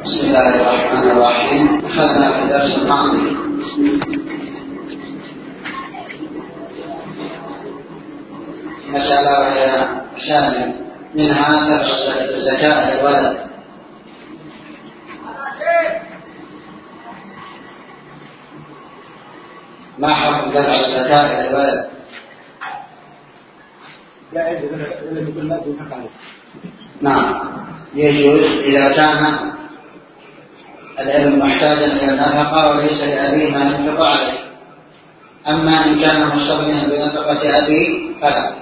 بسم الله الرحمن الرحيم. أخذنا في الدرس الماضي مسألة وهي مسائل منها دفع الزكاة للولد. ما حكم دفع الزكاة للولد؟ نعم، يجوز إذا كان الابن محتاجا إلى النفقة وليس لأبيه ما ينفق عليه. أما إن كان مستغنيا بنفقة أبيه فلا.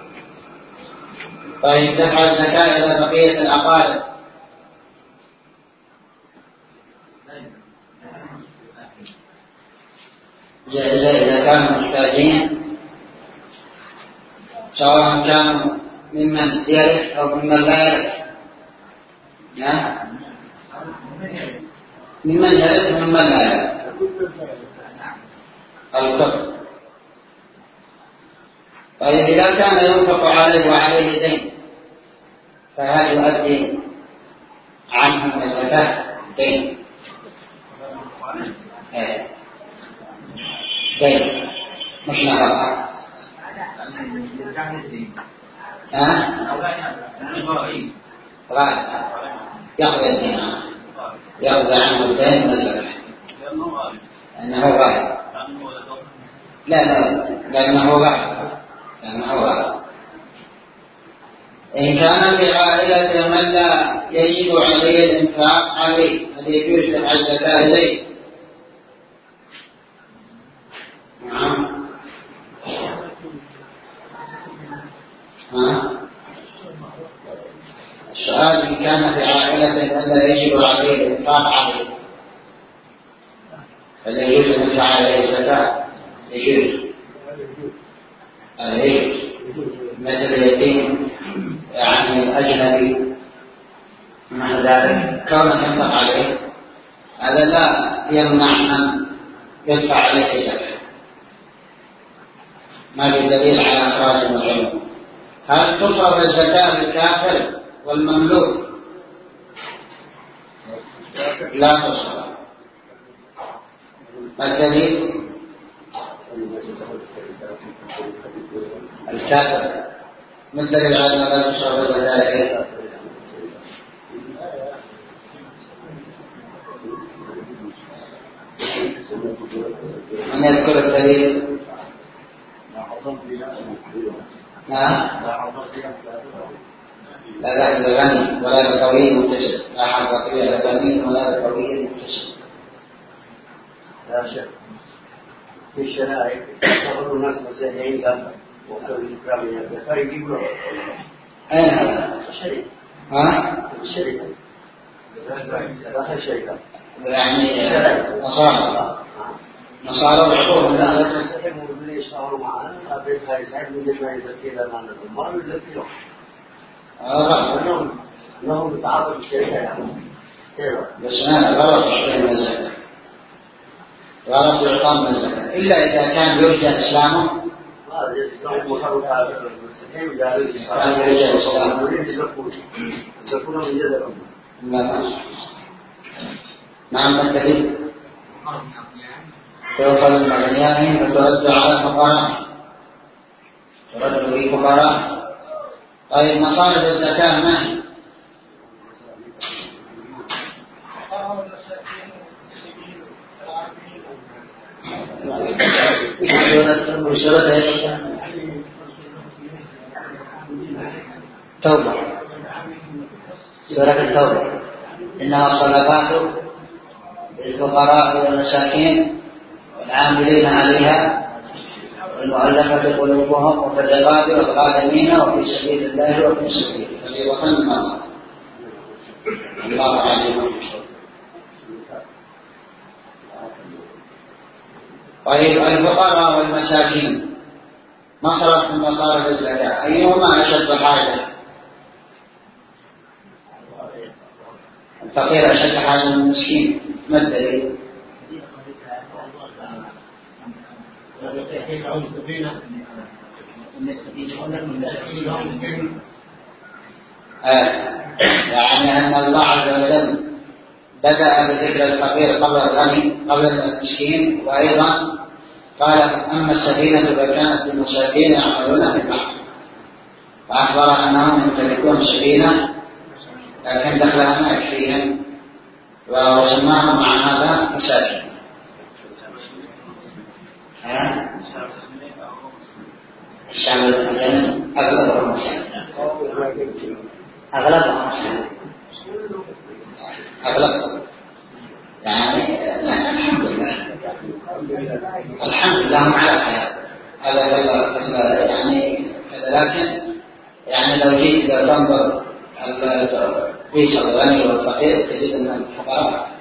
طيب، دفع الزكاة إلى بقية الأقارب جائزة إذا كانوا محتاجين، سواء كانوا ممن يرث أو ممن لا يرث. ممن يرث وممن لا يرث الكفر. طيب، إذا كان ينفق عليه وعليه دين فهل يؤدي عنه الزكاة؟ دين دين مش نفقة. يقضي الدين، يقضي عنه الدين من الزكاة لأنه غائب. لا لأنه غائب. إن كان في عائلة من لا يجب عليه الإنفاق عليه هل يجوز دفع الزكاة إليه؟ نعم. السؤال إن كان في عائلة من لا يجب عليه الإنفاق عليه هل يجوز أن يدفع عليه الزكاة؟ يجوز. مثل اليتيم يعني أجنبي مع ذلك كونه ينفق عليه هذا لا يمنع أن يدفع عليه زكاة، ما في دليل على إخراج من العلم. هل تصرف الزكاة للكافر والمملوك؟ لا تصرف. الدليل الكافر من دليل على أن لا تصرف الزكاة؟ من يذكر الدليل؟ لا للغني ولا للقوي مكتسب، لا حق فيه للغني ولا للقوي مكتسب. لا شك في الشرائع يصبر الناس مسيحيين قبل وصلوا الإسلامية بخارج يقولوا أين هذا؟ الشركة داخل الشركة يعني نصارى وحقوق لا يستحقوا اللي يشتغلوا معنا أبيت هاي سعيد من جمع يزكي لنا المال ويزكيهم لهم بتعاطف الشركة يعني بس ما غلط شيء من الزكاة، غلط يعطى من الزكاة إلا إذا كان يرجى إسلامه. نعم. الدليل تؤخذ من أغنيائهم فترد على الفقراء، ترد في فقراء. طيب، مصارف الزكاة ما هي؟ توبة، سورة التوبة. إنما الصدقات للفقراء والمساكين والعاملين عليها والمؤلفة قلوبهم وفي الرقاب والغارمين وفي سبيل الله وفي السبيل فريضة من الله عليهم. طيب، الفقراء والمساكين مصرف من مصارف الزكاة، أيهما أشد حاجة؟ الفقير أشد حاجة من المسكين. ما الدليل؟ يعني أن الله عز وجل بدأ بذكر الفقير قبل الغني قبل المسكين، وأيضا قال أما السفينة فكانت للمساكين يعملون في البحر، فأخبر أنهم يمتلكون سفينة لكن دخلها ما يكفيهم وسماهم مع هذا مساكين. الشعب اليمن أغلبهم مساكين، أغلبهم يعني الحمد لله هم على خير. هذا يعني لكن يعني لو جيت تنظر ليس الغني والفقير تجد أن الفقراء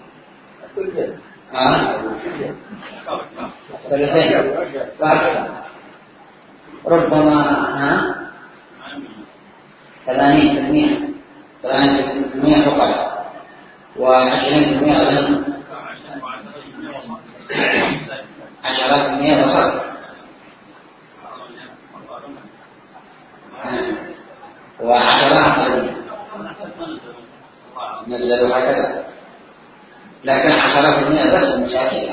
ربما 80% فقراء و20% غني، 10% وصل و10 غني نزلوا هكذا، لكن 10% بس مساكين.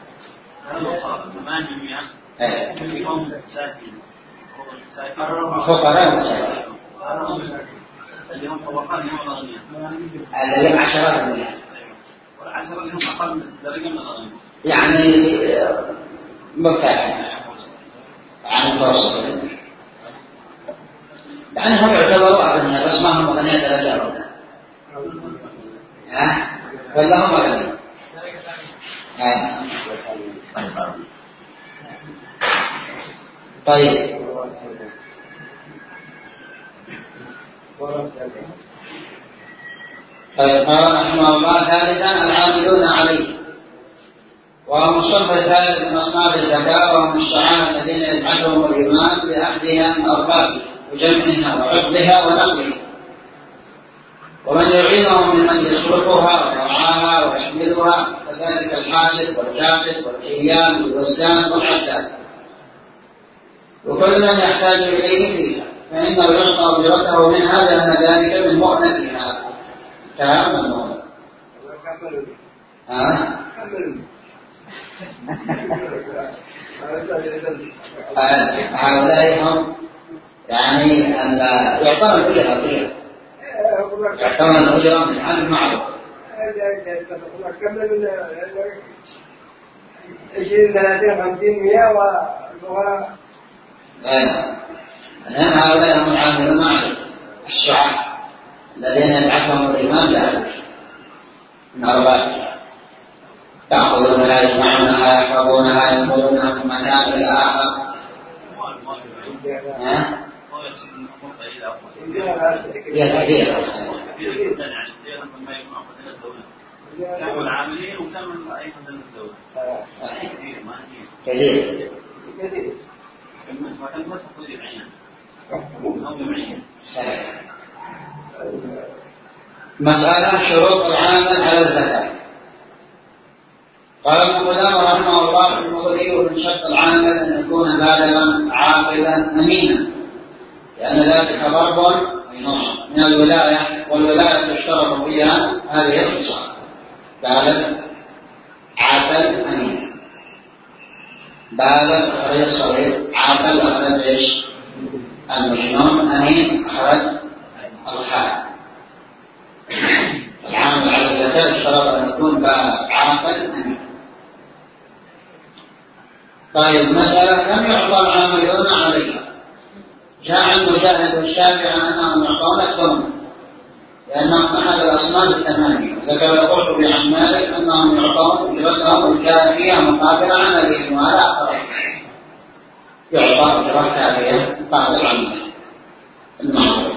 فقراء مساكين اليوم طبقات الذين 10% والعشرة اللي هم أقل درجة من الغني يعني مرتاحين عن المتوسط، يعني هم يعتبروا أغنياء بس ما هم أغنياء درجة ولا هم أغنياء. طيب قال رحمه الله ثالثا العاملون عليه، وهم الصنف الثالث من أصناف الزكاة، وهم الشعار الذين يبعثهم الإمام بأخذها من أربابها وجمعها وحفظها ونقلها، ومن يعينهم ممن يصرفها ويرعاها ويحملها، كذلك الحاسب والكاتب والكيان والوزان والحداد، وكل من يحتاج إليه فيها فإنه يعطى أجرته منها لأن ذلك من مؤنتها. كلام المؤنت هؤلاء هم يعني أن يعطون الأجرة فيها، يعطون الأجرة من عن المعروف 20 30 50 100 الآن هؤلاء هم العاملون عليه الشعار الذين يبعثهم الإمام لأهله من أربابها، يأخذونها يجمعونها يحفظونها ينقلونها من مكان إلى آخر. كثير مسألة شروط العامل على الزكاة. قال ابن قدامة رحمه الله في المغني ومن شرط العامل أن يكون بالغا عاقلا أمينا، لأن ذلك ضرب من الولاية، والولاية تشترط فيها هذه الخصال: بالغ عاقل أمين. بالغ أخرج الصغير، عاقل أخرج إيش؟ المجنون، أمين أخرج الحال. العامل على الزكاة اشترط أن يكون بالغ عاقل أمين. طيب مسألة كم يعطى العاملون عليها؟ جاء عن مجاهد والشافعي أنهم يعطون الثمن لأنهم أحد الأصناف الثمانية، ذكر القرطبي عن مالك أنهم يعطون أجرتهم الكافية مقابل عملهم، وهذا أقرب يعطى أجرة كافية مقابل عمله المعروف.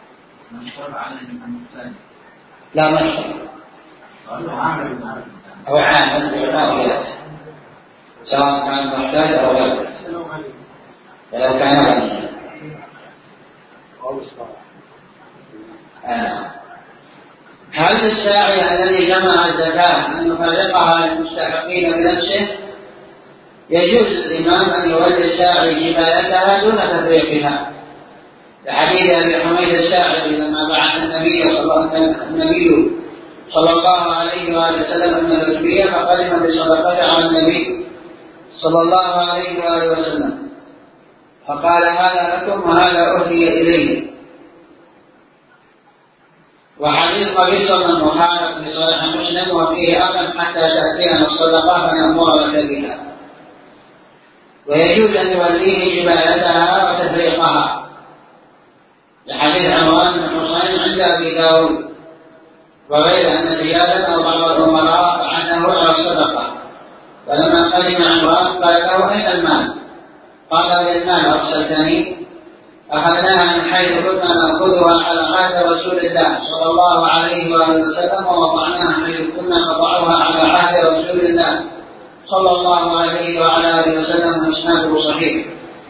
لا ما يشترط، هو عامل يعطى سواء كان محتاج أو غيره، ولو كان غنيا. هل للساعي الذي جمع الزكاة أن يفرقها للمستحقين بنفسه؟ يجوز للإمام أن يولي الساعي جبايتها دون تفريقها، لحديث أبي حميد الساعدي لما بعث النبي صلى الله عليه وآله وسلم من الأجبية فقدم بصدقته على النبي صلى الله عليه وآله وسلم فقال هذا لكم وهذا أهدي إليه. وحديث قبيصة من محارب في صحيح مسلم وفيه أقل حتى تأتينا الصدقة فنأمرك بها. ويجوز أن يوليه جبالتها وتفريقها لحديث عمران بن حسين عند أبي داود وغير أن زيادة أو بعض الأمراء عنه على الصدقة. فلما قدم عمران قال له أين المال؟ قال بالمال أرسلتني أخذناها من حيث كنا نأخذها على عهد رسول الله صلى الله عليه وآله وسلم ووضعناها حيث كنا نضعها على عهد رسول الله صلى الله عليه وعلى آله وسلم وإسناده صحيح.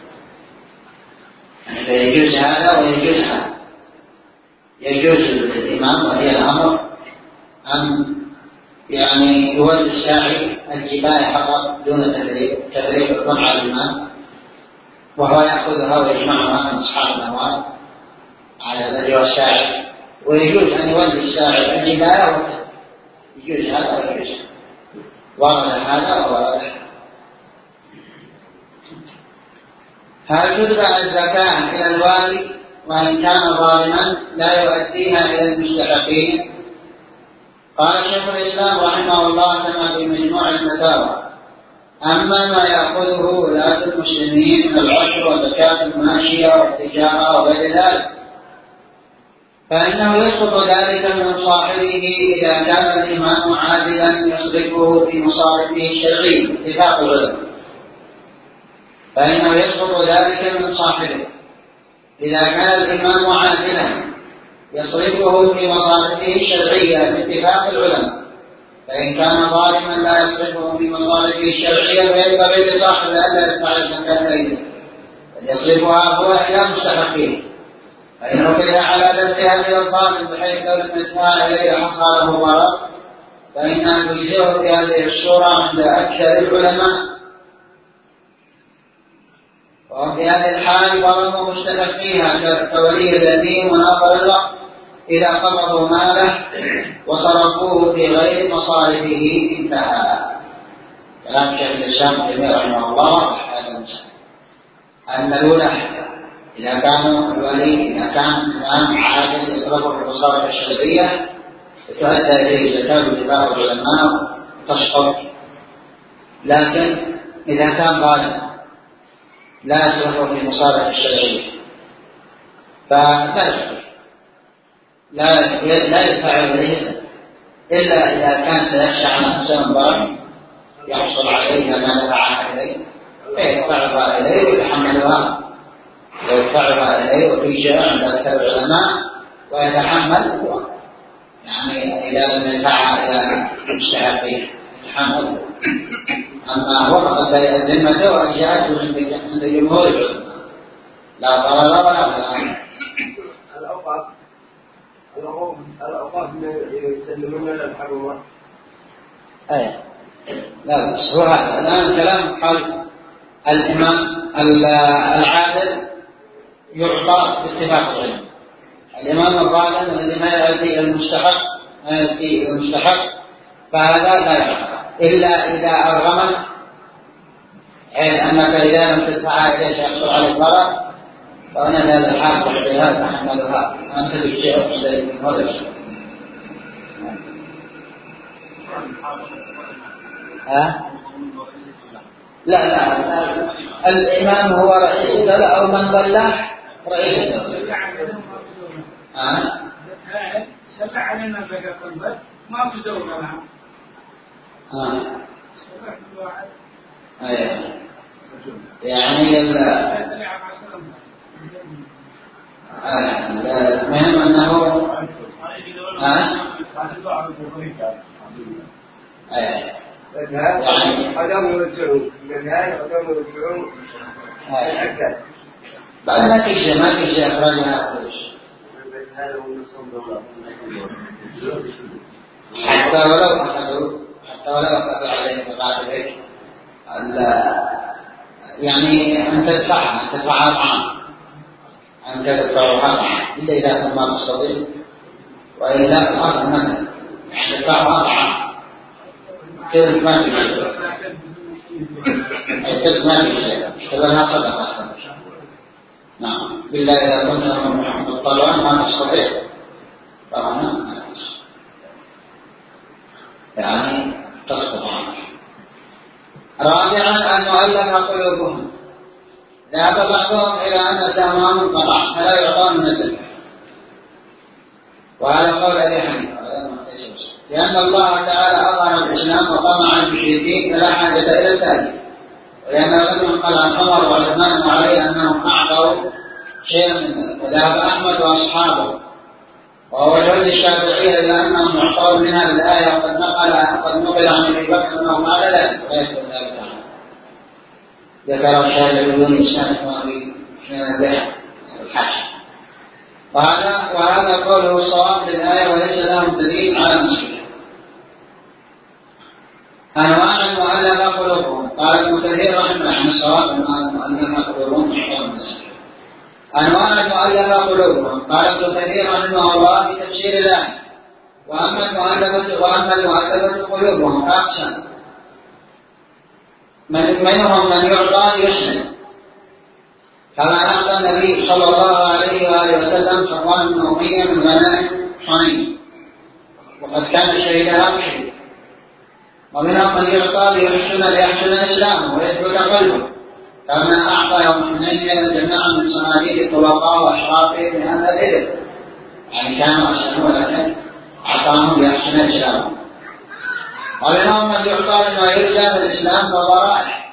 فيجوز هذا ويجوز هذا. يجوز للإمام ولي الأمر أن يولي الساعي الجباية فقط دون تفريق الظن على الإمام وهو يأخذها ويجمعها من أصحاب الأموال على الذي هو الساعي. ويجوز أن يولي الساعي الجباية يجوز هذا ويجوز هذا. ورد هذا وورد هذا. هل تتبع الزكاة إلى الوالي وإن كان ظالما لا يؤديها إلى المستحقين؟ قال شيخ الإسلام رحمه الله كما في مجموع الفتاوى: أما ما يأخذه ولاة المسلمين من العشر وزكاة الماشية والتجارة وغير ذلك فإنه يسقط ذلك من صاحبه إذا كان الإمام عادلا يصرفه في مصارفه الشرعية اتفاق العلماء. فإنه يسقط ذلك من صاحبه إذا كان الإمام عادلا يصرفه في مصارفه الشرعية باتفاق العلماء. فإن كان ظالما لا يصرفه في مصارفه الشرعية فينبغي لصاحبه ألا يدفع الزكاة إليه بل يصرفها هو إلى مستحقيه. فإن ركز على دفعها إلى الظالم بحيث لو لم يدفع إليه حصله ضرر فإنها تجزئه في هذه الصورة عند أكثر العلماء. وفي هذه الحال ظلموا مستحقيها كولي اليتيم وناظر الوقت إذا قبضوا ماله وصرفوه في غير مصارفه انتهى. كلام شيخ الإسلام ابن تيمية رحمه الله أن الولاة إذا كانوا الولي إذا كان الإمام عادل يصرفه في المصارف الشرعية فتؤدى إليه زكاة باتفاق العلماء تسقط. لكن إذا كان ظالما لا يصرفه في مصارف الشرعية لا يدفع إليه إلا إذا كان سيخشى على نفسه ضرر يحصل عليه ما دفعها إليه فيدفعها إليه ويتحملها إليه وتجزئ عند أكثر العلماء ويتحمل هو إذا لم يدفعها إلى مستحقيه يتحمل. أما هو فقد ذمته وأجزاءته عند جمهور العلماء لا ضرر ولا ضرر. الأوقاف يسلمون للحرمات. لا بس هو هذا الآن كلام قال الإمام العادل يعطى باتفاق العلم. الإمام الظالم الذي ما يأتي المستحق فهذا لا يعطى إلا إذا أرغمت حيث أنك إذا لم تدفعها إليه سيحصل على الضرر فأنا هذا الحال تعطيها تحملها أنت تجزئ من هذا الشيء. لا الإمام هو رئيس الدولة أو من بلح رئيس الدولة. سبع علينا زكاة البر ما بزور لها. يعني المهم أنه عدم يرجعون النهاية عدم يرجعون الأكل بعد ما تجي أخراجها أخرج حتى ولو أخذوا عليه بقاعدة هيك يعني أن تدفعها طعام أن تدفعها طعام إلا إذا كان ما تستطيع وإلا الأصل مثلا احتفاء واضحة كذب ما في شيء، الكذب ما في شيء، احتفالها صدقة. نعم بالله إذا كنت محمد طبعا ما تستطيع طبعا يعني تسقط عنه. رابعا أن نؤلف قلوبهم. ذهب بعضهم إلى أن سهمهم انقطع فلا يعطون من الزكاة، وهذا قول أبي حنيفة لأن الله تعالى أظهر الإسلام وطمع المشركين فلا حاجة إلى ذلك، ولأن رجل قال عن عمر وعثمان وعلي أنهم أعطوا شيئا من ذلك. وذهب أحمد وأصحابه وهو الوجه الشافعي إلى أنهم يعطون من هذه الآية، وقد نقل عن أبي بكر أنه فعل ذلك وليس ذلك عنه. ذكر الشافعي بدون إسناد في البيع الحج. وهذا قوله الصواب للآية وليس لهم دليل على نصره. أنواع المؤلفة قلوبهم. قال ابن كثير رحمه الله عن الصواب المؤلفة قلوبهم محكم النصر. أنواع المؤلفة قلوبهم. قال ابن كثير رحمه الله في تفسير ذلك وأما المؤلفة قلوبهم فأقسم. منهم من يعطى يسلم كما أعطى النبي صلى الله عليه وآله وسلم صفوان بن أمية من غنائم حنين وقد كان شهيدها مشرك. ومنهم من يعطى ليحسن إسلامه ويثبت قلبه كما أعطى يوم حنين جماعة من صناديد الطلقاء وأشرافه من هذا الإذن، يعني كانوا أسلموا لكن أعطاهم ليحسن إسلامه. ومنهم من يعطى لما يرجى الإسلام وضرائح،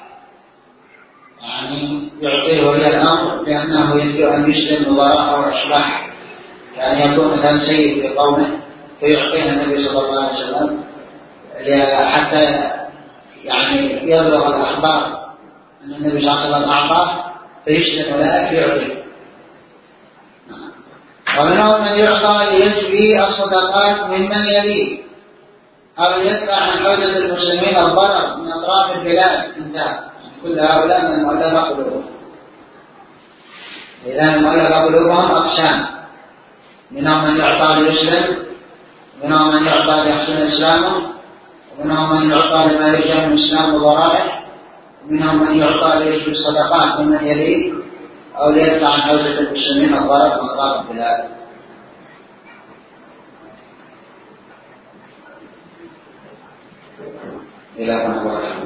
يعني يعطيه ولي الأمر لأنه يرجو أن يسلم وضراءه وإصلاحه، يعني يكون مثلا سيد في قومه فيعطيه النبي صلى الله عليه وسلم حتى يعني يبلغ الأخبار أن النبي صلى الله عليه وسلم أعطاه فيسلم ولا يعطيه. ومنهم من يعطى ليجبي الصدقات ممن يليه أو يدفع عن حوزة المسلمين الضرر من أطراف البلاد. انتهى. كل هؤلاء من المؤلفة قلوبهم. إذا المؤلفة قلوبهم أقسام، منهم من يعطى ليسلم، ومنهم من يعطى ليحسن إسلامه، ومنهم من يعطى لما يرجى من الإسلام وضرائح، ومنهم من يعطى ليجبي الصدقات ممن يليه أو ليدفع عن حوزة المسلمين الضرر من أطراف البلاد. إلى هنا